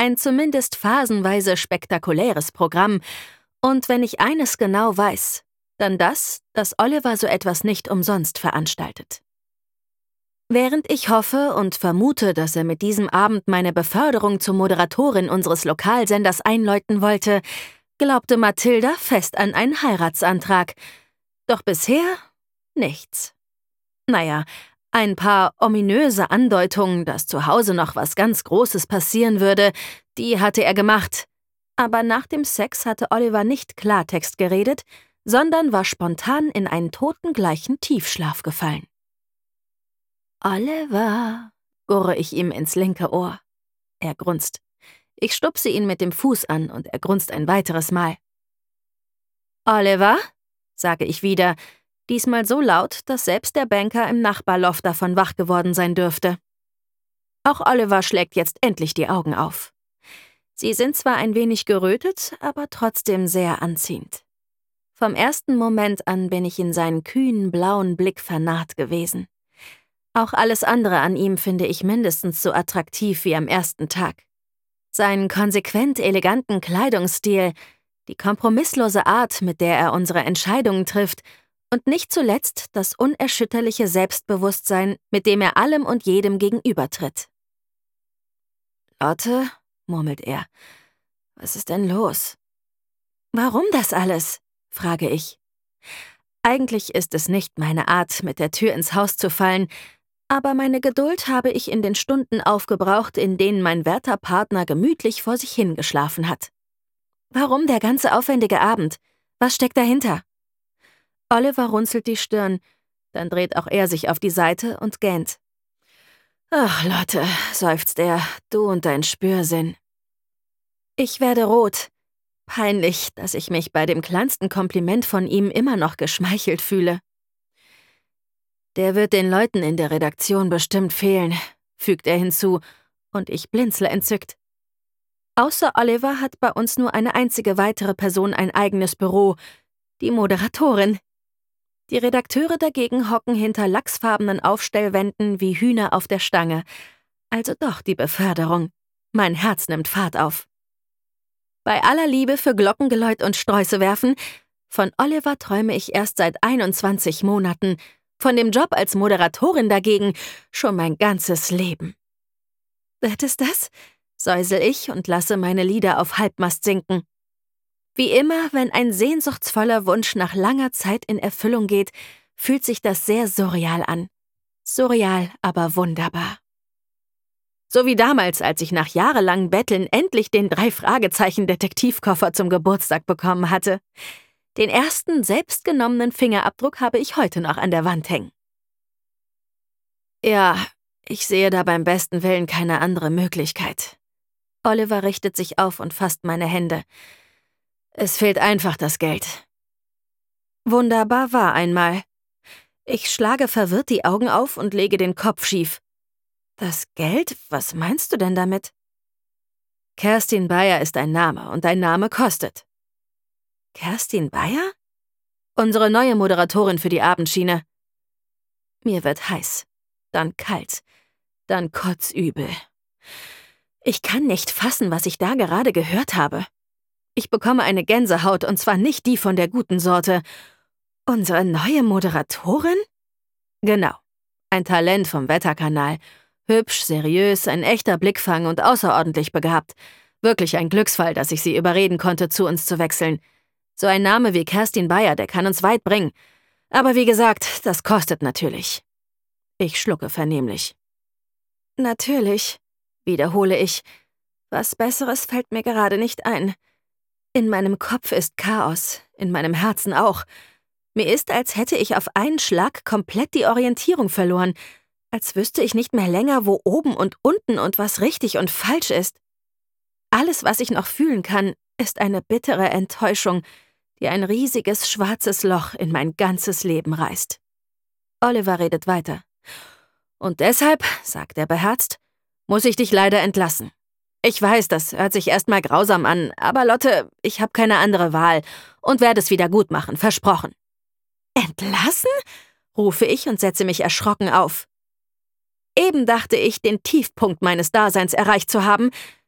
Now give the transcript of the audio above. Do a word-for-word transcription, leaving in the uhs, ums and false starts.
Ein zumindest phasenweise spektakuläres Programm. Und wenn ich eines genau weiß, dann das, dass Oliver so etwas nicht umsonst veranstaltet. Während ich hoffe und vermute, dass er mit diesem Abend meine Beförderung zur Moderatorin unseres Lokalsenders einläuten wollte, glaubte Mathilda fest an einen Heiratsantrag. Doch bisher nichts. Naja, ein paar ominöse Andeutungen, dass zu Hause noch was ganz Großes passieren würde, die hatte er gemacht. Aber nach dem Sex hatte Oliver nicht Klartext geredet, sondern war spontan in einen totengleichen Tiefschlaf gefallen. »Oliver«, gurre ich ihm ins linke Ohr. Er grunzt. Ich stupse ihn mit dem Fuß an und er grunzt ein weiteres Mal. »Oliver«, sage ich wieder, diesmal so laut, dass selbst der Banker im Nachbarloft davon wach geworden sein dürfte. Auch Oliver schlägt jetzt endlich die Augen auf. Sie sind zwar ein wenig gerötet, aber trotzdem sehr anziehend. Vom ersten Moment an bin ich in seinen kühnen, blauen Blick vernarrt gewesen. Auch alles andere an ihm finde ich mindestens so attraktiv wie am ersten Tag. Seinen konsequent eleganten Kleidungsstil, die kompromisslose Art, mit der er unsere Entscheidungen trifft und nicht zuletzt das unerschütterliche Selbstbewusstsein, mit dem er allem und jedem gegenübertritt. »Lotte«, murmelt er, »was ist denn los?« »Warum das alles?«, frage ich. Eigentlich ist es nicht meine Art, mit der Tür ins Haus zu fallen, aber meine Geduld habe ich in den Stunden aufgebraucht, in denen mein werter Partner gemütlich vor sich hingeschlafen hat. Warum der ganze aufwendige Abend? Was steckt dahinter? Oliver runzelt die Stirn, dann dreht auch er sich auf die Seite und gähnt. »Ach, Lotte«, seufzt er, »du und dein Spürsinn.« Ich werde rot. Peinlich, dass ich mich bei dem kleinsten Kompliment von ihm immer noch geschmeichelt fühle. »Der wird den Leuten in der Redaktion bestimmt fehlen«, fügt er hinzu, und ich blinzle entzückt. Außer Oliver hat bei uns nur eine einzige weitere Person ein eigenes Büro, die Moderatorin. Die Redakteure dagegen hocken hinter lachsfarbenen Aufstellwänden wie Hühner auf der Stange. Also doch die Beförderung. Mein Herz nimmt Fahrt auf. Bei aller Liebe für Glockengeläut und Sträuße werfen, von Oliver träume ich erst seit einundzwanzig Monaten, von dem Job als Moderatorin dagegen schon mein ganzes Leben. »Was ist das?«, säusel ich und lasse meine Lider auf Halbmast sinken. Wie immer, wenn ein sehnsuchtsvoller Wunsch nach langer Zeit in Erfüllung geht, fühlt sich das sehr surreal an. Surreal, aber wunderbar. So wie damals, als ich nach jahrelangem Betteln endlich den Drei-Fragezeichen-Detektivkoffer zum Geburtstag bekommen hatte. Den ersten selbstgenommenen Fingerabdruck habe ich heute noch an der Wand hängen. Ja, ich sehe da beim besten Willen keine andere Möglichkeit. Oliver richtet sich auf und fasst meine Hände. Es fehlt einfach das Geld. Wunderbar war einmal. Ich schlage verwirrt die Augen auf und lege den Kopf schief. Das Geld? Was meinst du denn damit? Kerstin Bayer ist ein Name und ein Name kostet. Kerstin Bayer? Unsere neue Moderatorin für die Abendschiene. Mir wird heiß, dann kalt, dann kotzübel. Ich kann nicht fassen, was ich da gerade gehört habe. Ich bekomme eine Gänsehaut, und zwar nicht die von der guten Sorte. Unsere neue Moderatorin? Genau, ein Talent vom Wetterkanal. Hübsch, seriös, ein echter Blickfang und außerordentlich begabt. Wirklich ein Glücksfall, dass ich sie überreden konnte, zu uns zu wechseln. So ein Name wie Kerstin Bayer, der kann uns weit bringen. Aber wie gesagt, das kostet natürlich. Ich schlucke vernehmlich. Natürlich, wiederhole ich. Was Besseres fällt mir gerade nicht ein. In meinem Kopf ist Chaos, in meinem Herzen auch. Mir ist, als hätte ich auf einen Schlag komplett die Orientierung verloren, als wüsste ich nicht mehr länger, wo oben und unten und was richtig und falsch ist. Alles, was ich noch fühlen kann, ist eine bittere Enttäuschung, die ein riesiges schwarzes Loch in mein ganzes Leben reißt. Oliver redet weiter. Und deshalb, sagt er beherzt, muss ich dich leider entlassen. Ich weiß, das hört sich erstmal grausam an, aber Lotte, ich habe keine andere Wahl und werde es wieder gut machen, versprochen. Entlassen? Rufe ich und setze mich erschrocken auf. Eben dachte ich, den Tiefpunkt meines Daseins erreicht zu haben,